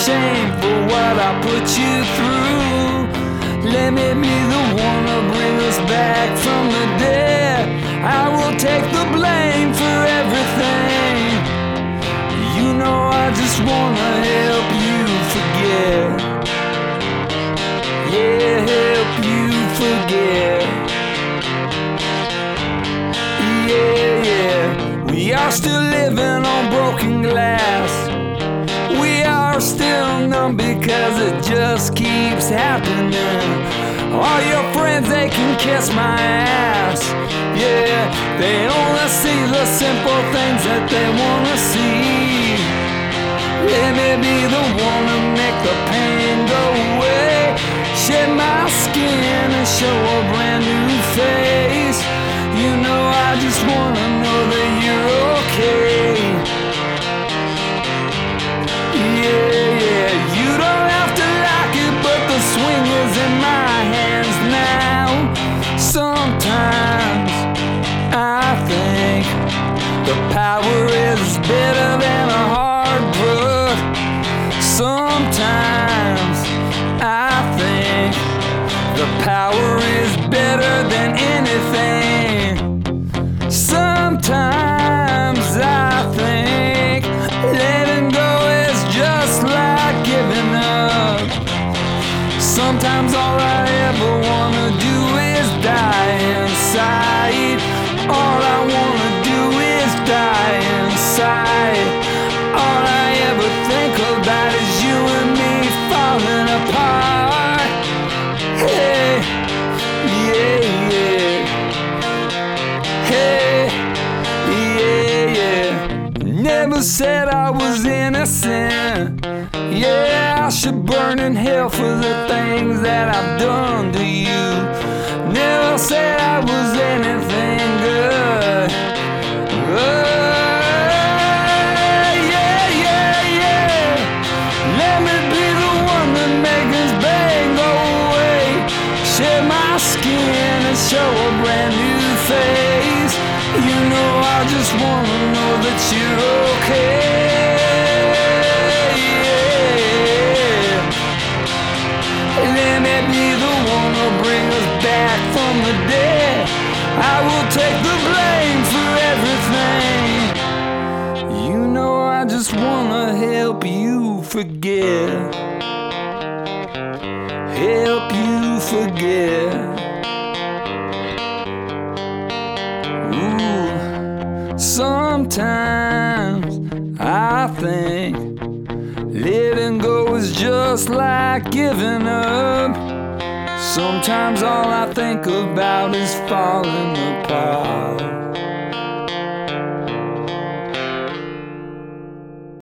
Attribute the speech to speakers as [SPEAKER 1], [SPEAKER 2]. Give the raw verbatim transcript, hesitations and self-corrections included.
[SPEAKER 1] shame for what I put you through. Let me be the one to bring us back from the dead. I will take the blame for everything. You know I just wanna help you forget. Yeah, help you forget. Yeah, yeah. We are still living on broken glass. We are still numb because it just keeps happening. All your friends, they can kiss my ass. Yeah, they only see the simple things that they wanna see. Let me be the one to make the pain go away. Shed my skin and show a brand new face. You know I just wanna know that you're okay. Yeah, yeah, you don't have to like it, but the swing is in my hands now. Sometimes I think the power is better than a hard drug. Sometimes I think the power is better than anything. Sometimes I think letting go is just like giving up. Sometimes all I ever wanna do is die inside. All I wanna do is die inside. All I ever think about is you and me falling apart. Hey, yeah, yeah. Hey, yeah, yeah. Never said I was innocent. Yeah, I should burn in hell for the things that I've done to you. Never said I was anything good. Oh, yeah, yeah, yeah. Let me be the one that makes this pain go away. Shed my skin and show a brand new face. You know I just wanna know that you're okay. Let me be the one to bring us back from the dead. I will take the blame for everything. You know I just wanna help you forget. Help you forget. Ooh, sometimes I think letting go is just like giving up. Sometimes all I think about is falling apart.